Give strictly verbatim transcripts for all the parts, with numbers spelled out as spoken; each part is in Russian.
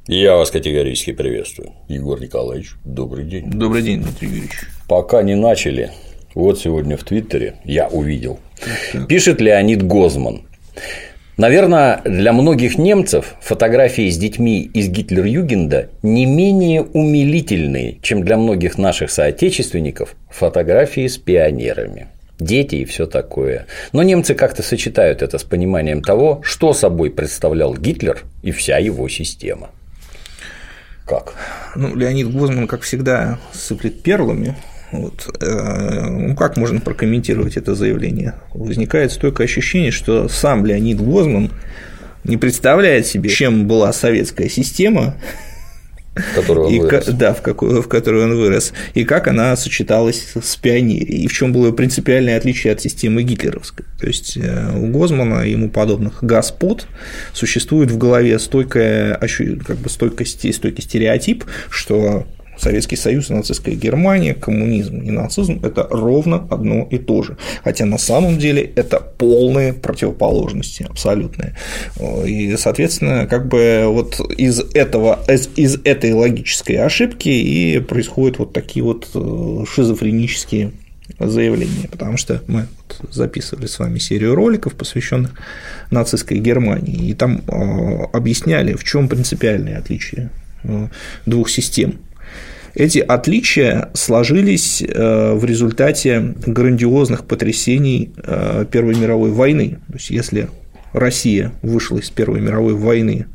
Я вас категорически приветствую. Егор Николаевич, добрый день. Добрый день, Дмитрий Юрьевич. Пока не начали, вот сегодня в Твиттере я увидел. Пишет Леонид Гозман. Наверное, для многих немцев фотографии с детьми из Гитлер-Югенда не менее умилительные, чем для многих наших соотечественников фотографии с пионерами. Дети и все такое. Но немцы как-то сочетают это с пониманием того, что собой представлял Гитлер и вся его система. Как? Ну, Леонид Гозман, как всегда, сыплет перлами. Вот. Ну, как можно прокомментировать это заявление? Возникает стойкое ощущение, что сам Леонид Гозман не представляет себе, чем была советская система, в которой он и, вырос. Да, в, какой, в которой он вырос, и как она сочеталась с пионерией, и в чем было принципиальное отличие от системы гитлеровской. То есть у Гозмана и ему подобных господ существует в голове стойкая, как бы стойкий, стойкий стереотип, что Советский Союз и нацистская Германия, коммунизм и нацизм – это ровно одно и то же. Хотя на самом деле это полные противоположности, абсолютные. И, соответственно, как бы вот из, этого, из, из этой логической ошибки и происходят вот такие вот шизофренические заявления, потому что мы записывали с вами серию роликов, посвященных нацистской Германии, и там объясняли, в чем принципиальное отличие двух систем. Эти отличия сложились в результате грандиозных потрясений Первой мировой войны. То есть, если Россия вышла из Первой мировой войны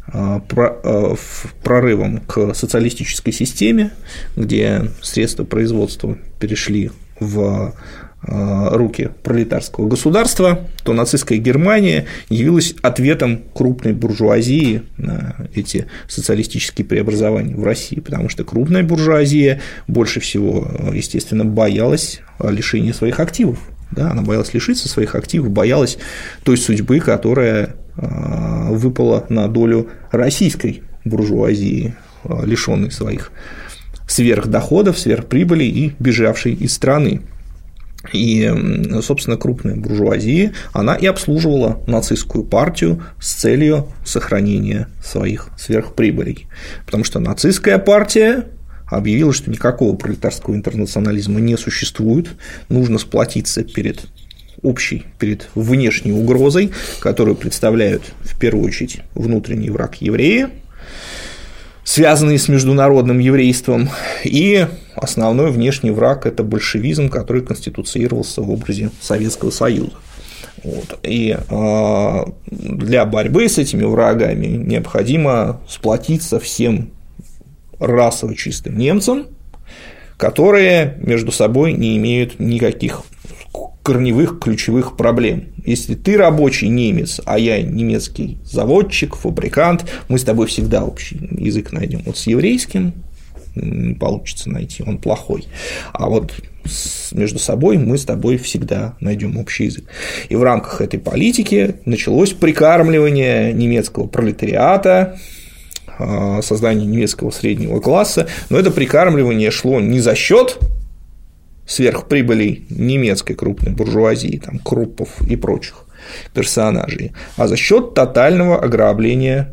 прорывом к социалистической системе, где средства производства перешли в руки пролетарского государства, то нацистская Германия явилась ответом крупной буржуазии на эти социалистические преобразования в России, потому что крупная буржуазия больше всего, естественно, боялась лишения своих активов. Да, она боялась лишиться своих активов, боялась той судьбы, которая выпала на долю российской буржуазии, лишенной своих сверхдоходов, сверхприбыли и бежавшей из страны. И, собственно, крупная буржуазия, она и обслуживала нацистскую партию с целью сохранения своих сверхприбылей. Потому что нацистская партия объявила, что никакого пролетарского интернационализма не существует, нужно сплотиться перед общей, перед внешней угрозой, которую представляют в первую очередь внутренний враг евреи, связанные с международным еврейством, и основной внешний враг – это большевизм, который конституировался в образе Советского Союза. Вот. И э, для борьбы с этими врагами необходимо сплотиться всем расово чистым немцам, которые между собой не имеют никаких корневых ключевых проблем. Если ты рабочий немец, а я немецкий заводчик, фабрикант, мы с тобой всегда общий язык найдем. Вот с еврейским не получится найти, он плохой. А вот между собой мы с тобой всегда найдем общий язык. И в рамках этой политики началось прикармливание немецкого пролетариата, создание немецкого среднего класса, но это прикармливание шло не за счет сверхприбылей немецкой крупной буржуазии, там, Круппов и прочих персонажей, а за счет тотального ограбления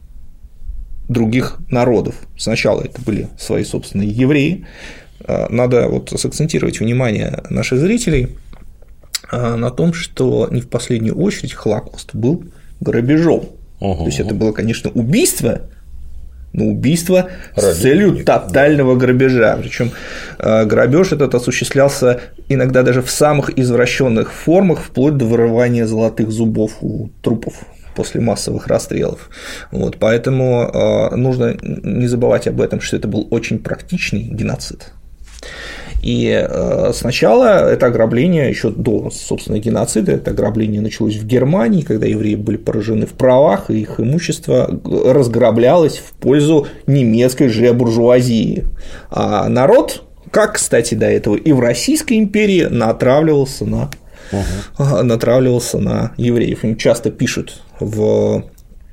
других народов. Сначала это были свои собственные евреи. Надо вот сакцентировать внимание наших зрителей на том, что не в последнюю очередь Холокост был грабежом. Угу. То есть это было, конечно, убийство, но убийство с целью тотального грабежа. Причем грабеж этот осуществлялся иногда даже в самых извращенных формах, вплоть до вырывания золотых зубов у трупов после массовых расстрелов. Вот, поэтому нужно не забывать об этом, что это был очень практичный геноцид. И сначала это ограбление, еще до, собственно, геноцида, это ограбление началось в Германии, когда евреи были поражены в правах, и их имущество разграблялось в пользу немецкой же буржуазии. А народ, как, кстати, до этого и в Российской империи, натравливался на, uh-huh. натравливался на евреев. Им часто пишут в,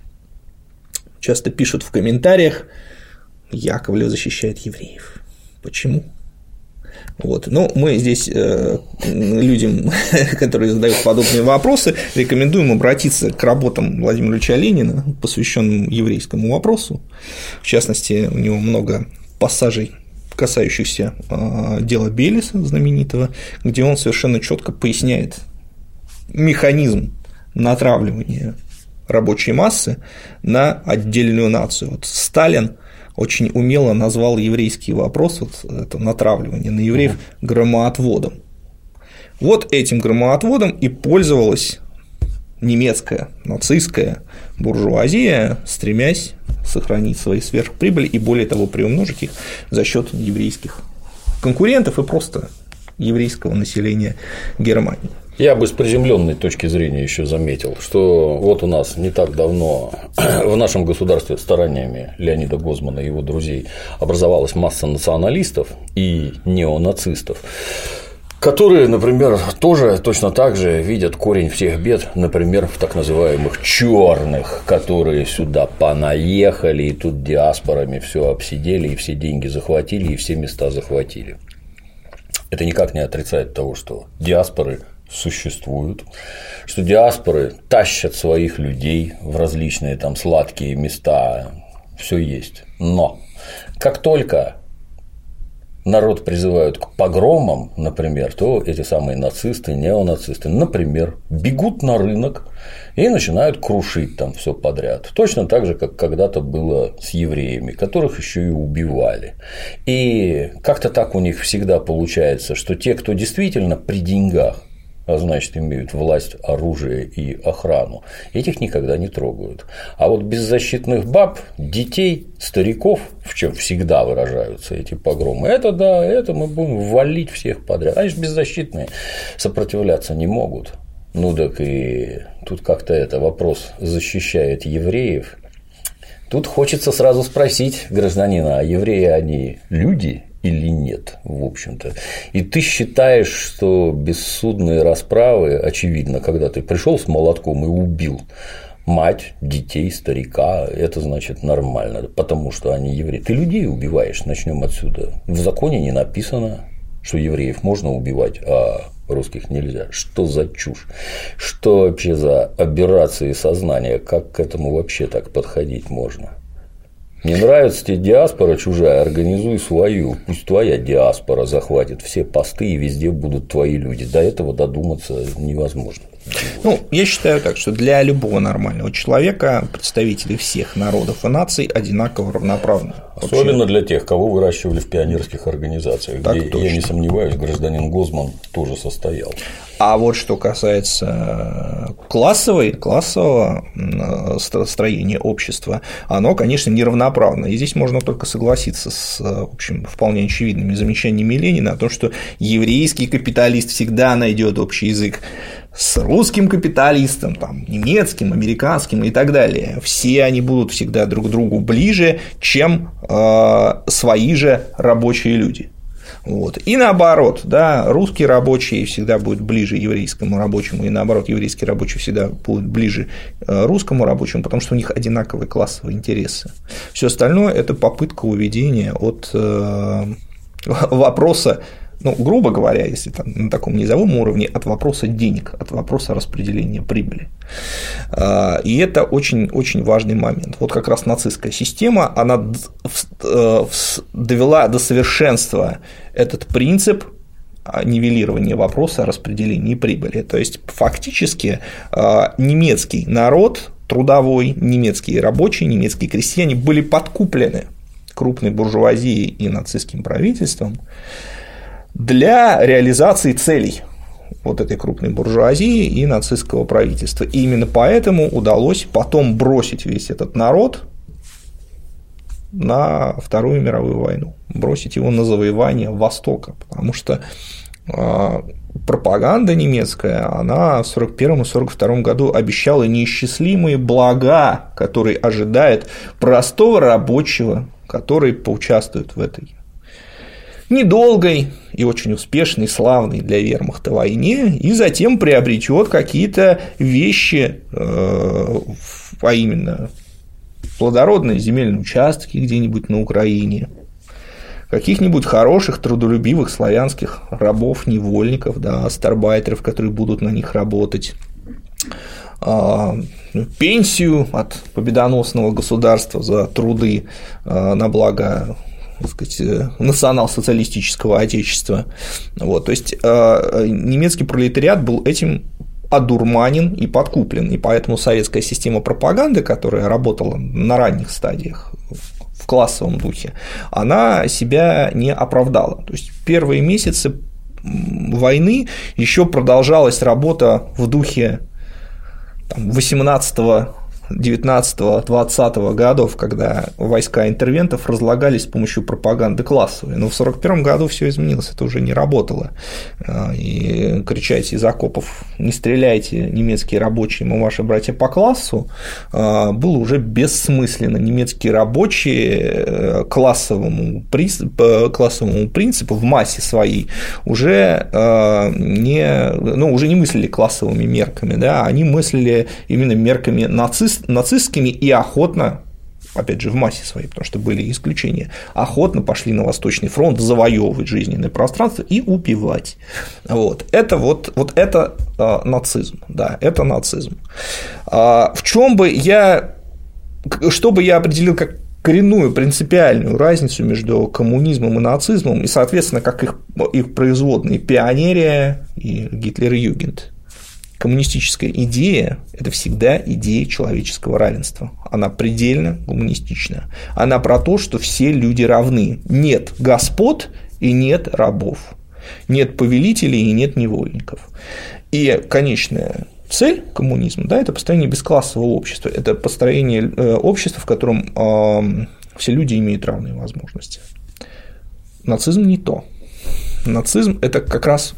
часто пишут в комментариях: Яковлев защищает евреев. Почему? Вот. Но мы здесь э, людям, которые задают подобные вопросы, рекомендуем обратиться к работам Владимира Ильича Ленина, посвященным еврейскому вопросу. В частности, у него много пассажей, касающихся э, дела Белиса знаменитого, где он совершенно четко поясняет механизм натравливания рабочей массы на отдельную нацию. Вот Сталин очень умело назвал еврейский вопрос, вот это натравливание на евреев, громоотводом. Вот этим громоотводом и пользовалась немецкая, нацистская буржуазия, стремясь сохранить свои сверхприбыли и, более того, приумножить их за счет еврейских конкурентов и просто еврейского населения Германии. Я бы с приземленной точки зрения еще заметил, что вот у нас не так давно в нашем государстве стараниями Леонида Гозмана и его друзей образовалась масса националистов и неонацистов, которые, например, тоже точно так же видят корень всех бед, например, в так называемых черных, которые сюда понаехали и тут диаспорами все обсидели, и все деньги захватили, и все места захватили. Это никак не отрицает того, что диаспоры существуют, что диаспоры тащат своих людей в различные там сладкие места, все есть. Но как только народ призывают к погромам, например, то эти самые нацисты, неонацисты, например, бегут на рынок и начинают крушить там все подряд. Точно так же, как когда-то было с евреями, которых еще и убивали. И как-то так у них всегда получается, что те, кто действительно при деньгах, а значит, имеют власть, оружие и охрану, этих никогда не трогают. А вот беззащитных баб, детей, стариков, в чем всегда выражаются эти погромы, это да, это мы будем валить всех подряд. Они же беззащитные, сопротивляться не могут. Ну так и тут как-то это вопрос защищает евреев. Тут хочется сразу спросить гражданина, а евреи они люди или нет, в общем-то. И ты считаешь, что бессудные расправы, очевидно, когда ты пришел с молотком и убил мать, детей, старика, это значит нормально, потому что они евреи. Ты людей убиваешь, начнем отсюда. В законе не написано, что евреев можно убивать, а русских нельзя. Что за чушь? Что вообще за аберрации сознания? Как к этому вообще так подходить можно? Не нравится тебе диаспора чужая, организуй свою, пусть твоя диаспора захватит все посты и везде будут твои люди. До этого додуматься невозможно. Ну, я считаю так, что для любого нормального человека представители всех народов и наций одинаково равноправны. Особенно вообще для тех, кого выращивали в пионерских организациях, так где, точно. Я не сомневаюсь, гражданин Гозман тоже состоял. А вот что касается классовой, классового строения общества, оно, конечно, неравноправно. И здесь можно только согласиться с, в общем, вполне очевидными замечаниями Ленина о том, что еврейский капиталист всегда найдет общий язык с русским капиталистом, там, немецким, американским и так далее. Все они будут всегда друг к другу ближе, чем э, свои же рабочие люди. Вот. И наоборот, да, русский рабочий всегда будет ближе еврейскому рабочему, и наоборот, еврейский рабочий всегда будет ближе русскому рабочему, потому что у них одинаковые классовые интересы. Все остальное – это попытка уведения от э, вопроса, ну, грубо говоря, если там на таком низовом уровне, от вопроса денег, от вопроса распределения прибыли. И это очень-очень важный момент. Вот как раз нацистская система, она довела до совершенства этот принцип нивелирования вопроса о распределении прибыли. То есть, фактически, немецкий народ, трудовой, немецкие рабочие, немецкие крестьяне были подкуплены крупной буржуазией и нацистским правительством для реализации целей вот этой крупной буржуазии и нацистского правительства. И именно поэтому удалось потом бросить весь этот народ на Вторую мировую войну, бросить его на завоевание Востока, потому что пропаганда немецкая, она в сорок первом и сорок втором году обещала неисчислимые блага, которые ожидает простого рабочего, который поучаствует в этой недолгой и очень успешной, славной для вермахта войне, и затем приобретет какие-то вещи, а именно плодородные земельные участки где-нибудь на Украине, каких-нибудь хороших, трудолюбивых славянских рабов, невольников, да, астарбайтеров, которые будут на них работать, пенсию от победоносного государства за труды на благо, так сказать, национал-социалистического отечества. Вот, то есть немецкий пролетариат был этим одурманен и подкуплен, и поэтому советская система пропаганды, которая работала на ранних стадиях в классовом духе, она себя не оправдала. То есть первые месяцы войны еще продолжалась работа в духе восемнадцатого, девятнадцатого, двадцатого годов, когда войска интервентов разлагались с помощью пропаганды классовой. Но в сорок первом году все изменилось, это уже не работало. И кричать из окопов «не стреляйте, немецкие рабочие, мы ваши братья по классу» было уже бессмысленно. Немецкие рабочие классовому, классовому принципу в массе своей уже не, ну, уже не мыслили классовыми мерками, да, они мыслили именно мерками нацист, нацистскими и охотно, опять же, в массе своей, потому что были исключения, охотно пошли на Восточный фронт завоевывать жизненное пространство и убивать. Вот. Это вот, вот это а, нацизм, да, это нацизм. А, в чем бы я, что бы я определил как коренную принципиальную разницу между коммунизмом и нацизмом, и, соответственно, как их, их производные пионерия и Гитлер-Югент. Коммунистическая идея – это всегда идея человеческого равенства. Она предельно гуманистична. Она про то, что все люди равны. Нет господ и нет рабов. Нет повелителей и нет невольников. И конечная цель коммунизма, да, это построение бесклассового общества. Это построение общества, в котором все люди имеют равные возможности. Нацизм не то. Нацизм – это как раз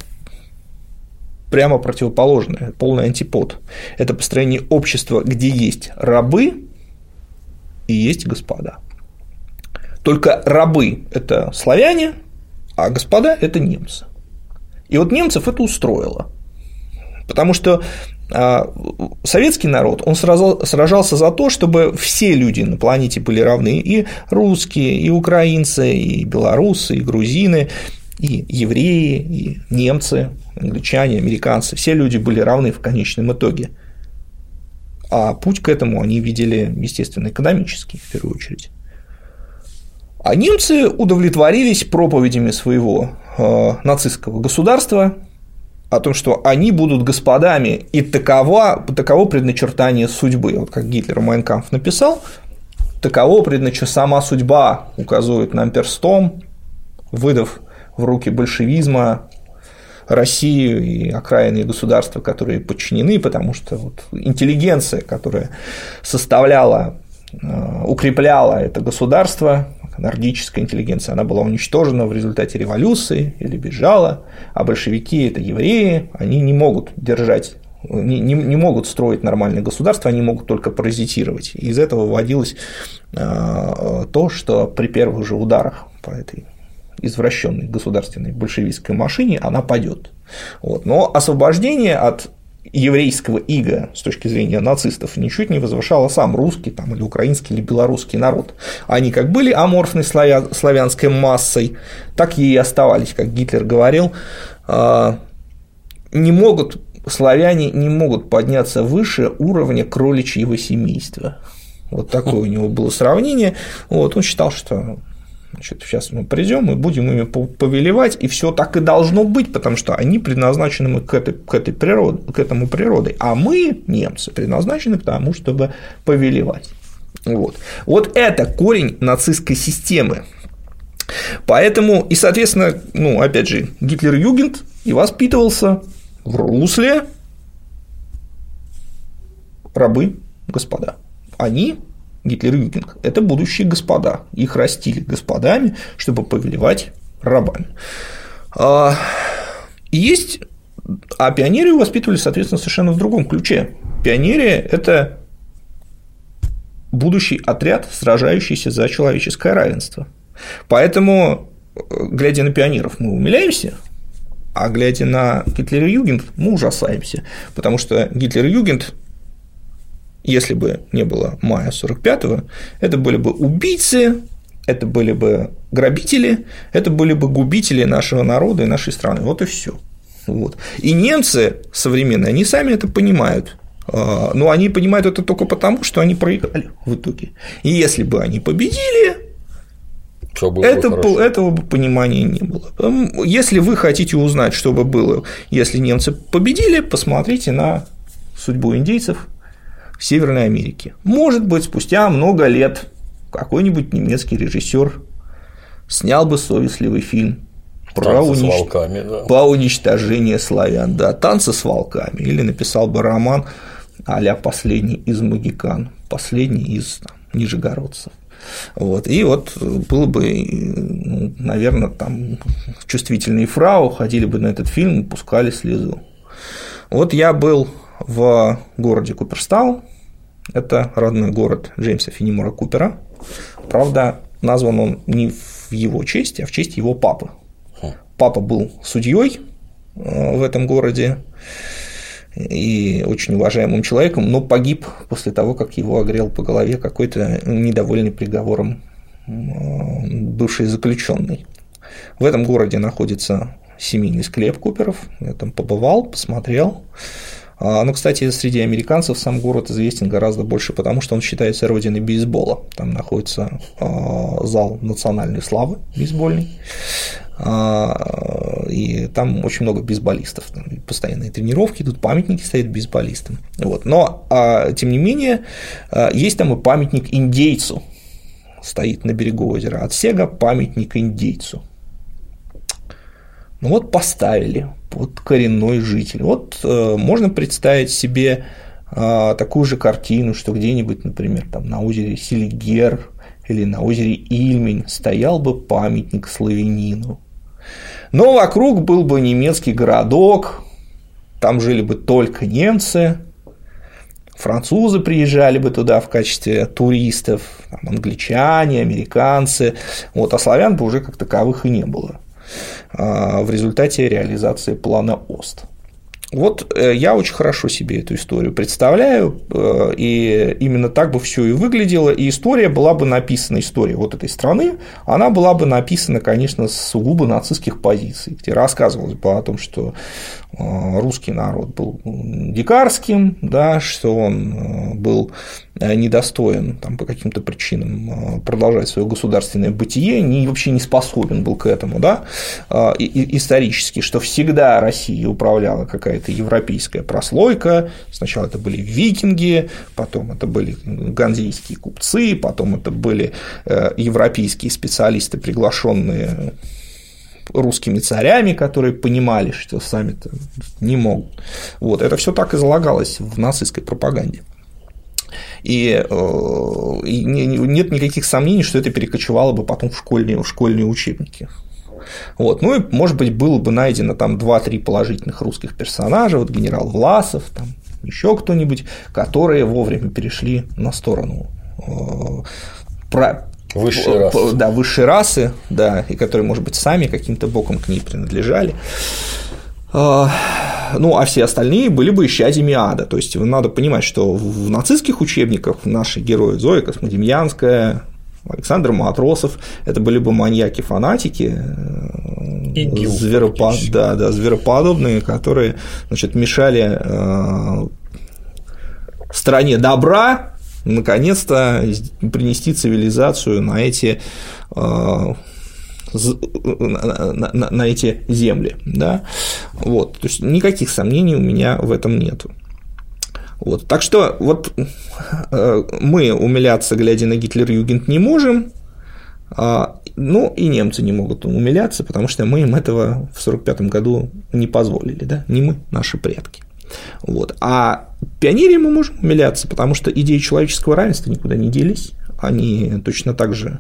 прямо противоположное, полный антипод. Это построение общества, где есть рабы и есть господа. Только рабы – это славяне, а господа – это немцы. И вот немцев это устроило, потому что советский народ, он сражался за то, чтобы все люди на планете были равны, и русские, и украинцы, и белорусы, и грузины, и евреи, и немцы, англичане, американцы, все люди были равны в конечном итоге. А путь к этому они видели, естественно, экономический, в первую очередь. А немцы удовлетворились проповедями своего э, нацистского государства о том, что они будут господами, и таково, таково предначертание судьбы. Вот как Гитлер Майн кампф написал, таково предначертание, сама судьба указывает нам перстом, выдав в руки большевизма Россию и окраинные государства, которые подчинены, потому что вот интеллигенция, которая составляла, укрепляла это государство, нордическая интеллигенция, она была уничтожена в результате революции или бежала, а большевики – это евреи, они не могут держать, не, не, не могут строить нормальное государство, они могут только паразитировать. И из этого выводилось то, что при первых же ударах по этой извращенной государственной большевистской машине она падет. Вот. Но освобождение от еврейского ига с точки зрения нацистов ничуть не возвышало сам русский там, или украинский или белорусский народ. Они как были аморфной славя... славянской массой, так и оставались, как Гитлер говорил, не могут, славяне не могут подняться выше уровня кроличьего семейства. Вот такое у него было сравнение. Вот, он считал, что значит, сейчас мы придем и будем ими повелевать, и все так и должно быть, потому что они предназначены к, этой, к, этой природе, к этому природой, а мы, немцы, предназначены к тому, чтобы повелевать. Вот. Вот это корень нацистской системы. Поэтому, и, соответственно, ну, опять же, Гитлер-Югент и воспитывался в русле рабы, господа. Они Гитлер-Югент – это будущие господа, их растили господами, чтобы повелевать рабами. И есть, а пионерию воспитывали, соответственно, совершенно в другом ключе. Пионерия – это будущий отряд, сражающийся за человеческое равенство. Поэтому, глядя на пионеров, мы умиляемся, а глядя на Гитлер-Югент, мы ужасаемся, потому что Гитлер-Югент, если бы не было мая сорок пятого, это были бы убийцы, это были бы грабители, это были бы губители нашего народа и нашей страны. Вот и все. Вот. И немцы современные, они сами это понимают. Но они понимают это только потому, что они проиграли в итоге. И если бы они победили, это, бы этого бы понимания не было. Если вы хотите узнать, что бы было, если немцы победили, посмотрите на судьбу индейцев в Северной Америке. Может быть, спустя много лет какой-нибудь немецкий режиссер снял бы совестливый фильм про унич... волками, да. по уничтожению славян, да, «Танцы с волками», или написал бы роман а-ля «Последний из могикан», «Последний из там, нижегородцев». Вот. И вот было бы, ну, наверное, там чувствительные фрау ходили бы на этот фильм и пускали слезу. Вот я был в городе Куперстаун, это родной город Джеймса Феннимора Купера. Правда, назван он не в его честь, а в честь его папы. Папа был судьей в этом городе и очень уважаемым человеком, но погиб после того, как его огрел по голове какой-то недовольный приговором бывший заключенный. В этом городе находится семейный склеп Куперов, я там побывал, посмотрел. Но, кстати, среди американцев сам город известен гораздо больше, потому что он считается родиной бейсбола. Там находится зал национальной славы бейсбольный, и там очень много бейсболистов, там постоянные тренировки, тут памятники стоят бейсболистам. Вот. Но, тем не менее, есть там и памятник индейцу, стоит на берегу озера Отсега, памятник индейцу. Ну вот поставили, вот коренной житель. Вот э, можно представить себе э, такую же картину, что где-нибудь, например, там на озере Селигер или на озере Ильмень стоял бы памятник славянину. Но вокруг был бы немецкий городок, там жили бы только немцы, французы приезжали бы туда в качестве туристов, там, англичане, американцы, вот, а славян бы уже как таковых и не было в результате реализации плана ОСТ. Вот я очень хорошо себе эту историю представляю, и именно так бы все и выглядело, и история была бы написана, история вот этой страны, она была бы написана, конечно, с сугубо нацистских позиций, где рассказывалось бы о том, что русский народ был дикарским, да, что он был недостоин там, по каким-то причинам продолжать свое государственное бытие, не, вообще не способен был к этому, да, и, и, исторически, что всегда Россией управляла какая-то европейская прослойка, сначала это были викинги, потом это были ганзейские купцы, потом это были европейские специалисты, приглашенные русскими царями, которые понимали, что сами-то не могут. Вот, это все так излагалось в нацистской пропаганде. И, и нет никаких сомнений, что это перекочевало бы потом в школьные, в школьные учебники. Вот. Ну и, может быть, было бы найдено там два-три положительных русских персонажа, вот генерал Власов, там еще кто-нибудь, которые вовремя перешли на сторону про высшей расы. Да, высшей расы, да, и которые, может быть, сами каким-то боком к ней принадлежали. Ну, а все остальные были бы исчадьями ада. То есть, надо понимать, что в нацистских учебниках наши герои Зоя Космодемьянская, Александр Матросов – это были бы маньяки-фанатики, зверопод... да, да, звероподобные, которые, значит, мешали стране добра наконец-то принести цивилизацию на эти, на, на, на эти земли. Да? Вот. То есть никаких сомнений у меня в этом нету. Вот. Так что вот мы умиляться, глядя на Гитлер-Югент, не можем, ну и немцы не могут умиляться, потому что мы им этого в сорок пятом году не позволили, да? Не мы, наши предки. Вот. А пионерии мы можем умиляться, потому что идеи человеческого равенства никуда не делись, они точно так же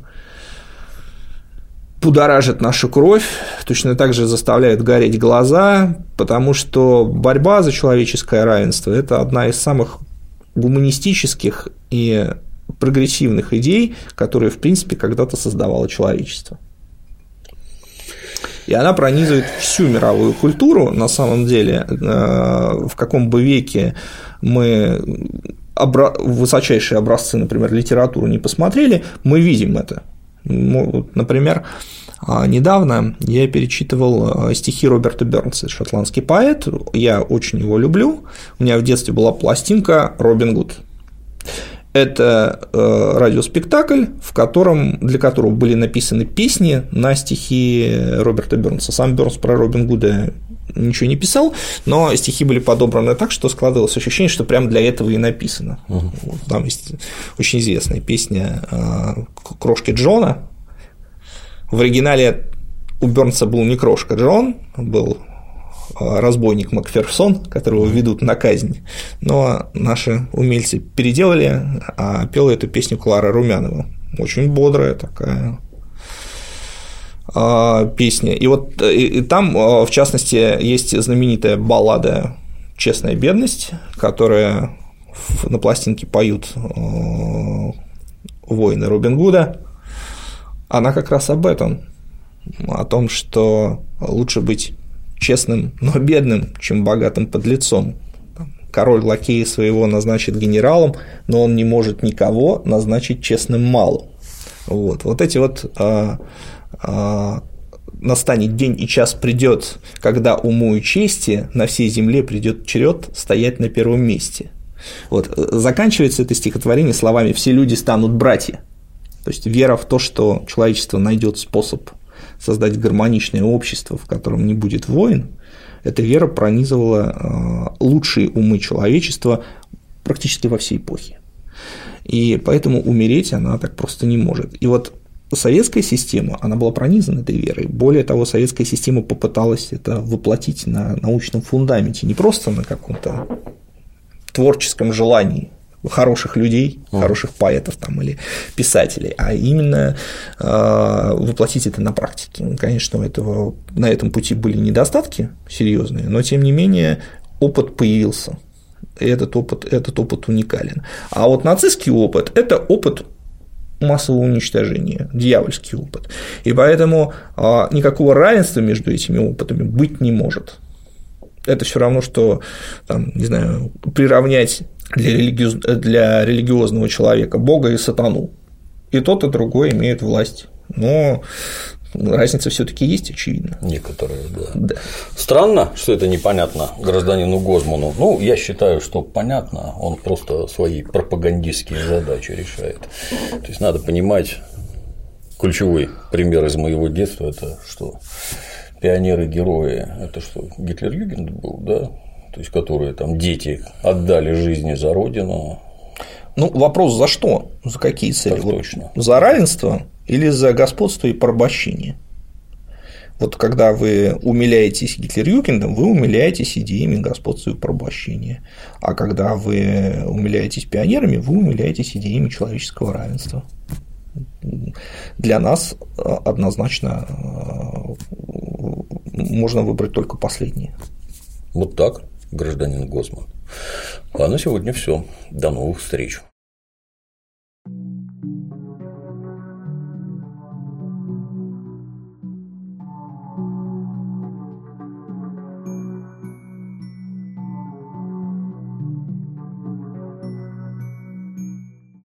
будоражат нашу кровь, точно так же заставляют гореть глаза, потому что борьба за человеческое равенство – это одна из самых гуманистических и прогрессивных идей, которые, в принципе, когда-то создавало человечество. И она пронизывает всю мировую культуру, на самом деле, в каком бы веке мы высочайшие образцы, например, литературы не посмотрели, мы видим это. Например, недавно я перечитывал стихи Роберта Бернса, шотландский поэт, я очень его люблю, у меня в детстве была пластинка «Робин Гуд». Это радиоспектакль, в котором, для которого были написаны песни на стихи Роберта Бернса. Сам Бернс про Робин Гуда ничего не писал, но стихи были подобраны так, что складывалось ощущение, что прямо для этого и написано. Uh-huh. Там есть очень известная песня «Крошки Джона». В оригинале у Бернса был не Крошка Джон, был разбойник Макферсон, которого ведут на казнь, но наши умельцы переделали, а пела эту песню Клара Румянова. Очень бодрая такая песня. И вот и, и там, в частности, есть знаменитая баллада «Честная бедность», которая на пластинке поют воины Робин Гуда. Она как раз об этом, о том, что лучше быть честным, но бедным, чем богатым подлецом. Король лакея своего назначит генералом, но он не может никого назначить честным малым. Вот, вот эти вот а, а, настанет день и час придет, когда уму и чести на всей земле придет черед стоять на первом месте. Вот, заканчивается это стихотворение словами «все люди станут братья». То есть вера в то, что человечество найдет способ создать гармоничное общество, в котором не будет войн, эта вера пронизывала лучшие умы человечества практически во всей эпохе. И поэтому умереть она так просто не может. И вот советская система, она была пронизана этой верой. Более того, советская система попыталась это воплотить на научном фундаменте, не просто на каком-то творческом желании хороших людей, mm. хороших поэтов там, или писателей, а именно э, воплотить это на практике. Конечно, у этого, на этом пути были недостатки серьезные, но тем не менее опыт появился, и этот опыт, этот опыт уникален. А вот нацистский опыт – это опыт массового уничтожения, дьявольский опыт, и поэтому э, никакого равенства между этими опытами быть не может. Это все равно, что, там, не знаю, приравнять для, религи... для религиозного человека Бога и сатану. И тот, и другой имеют власть. Но разница все-таки есть, очевидно. Некоторые, да. да. Странно, что это непонятно гражданину Гозману. Ну, я считаю, что понятно, он просто свои пропагандистские задачи решает. То есть надо понимать, ключевой пример из моего детства – это что? Пионеры-герои – это что, Гитлер-Югенд был, да? То есть, которые там дети отдали жизни за родину. Ну, вопрос за что? За какие цели? Так точно. Вот за равенство или за господство и порабощение? Вот когда вы умиляетесь Гитлер-Югендом, вы умиляетесь идеями господства и порабощения. А когда вы умиляетесь пионерами, вы умиляетесь идеями человеческого равенства. Для нас однозначно можно выбрать только последнее. Вот так, гражданин Гозман. А на сегодня все. До новых встреч.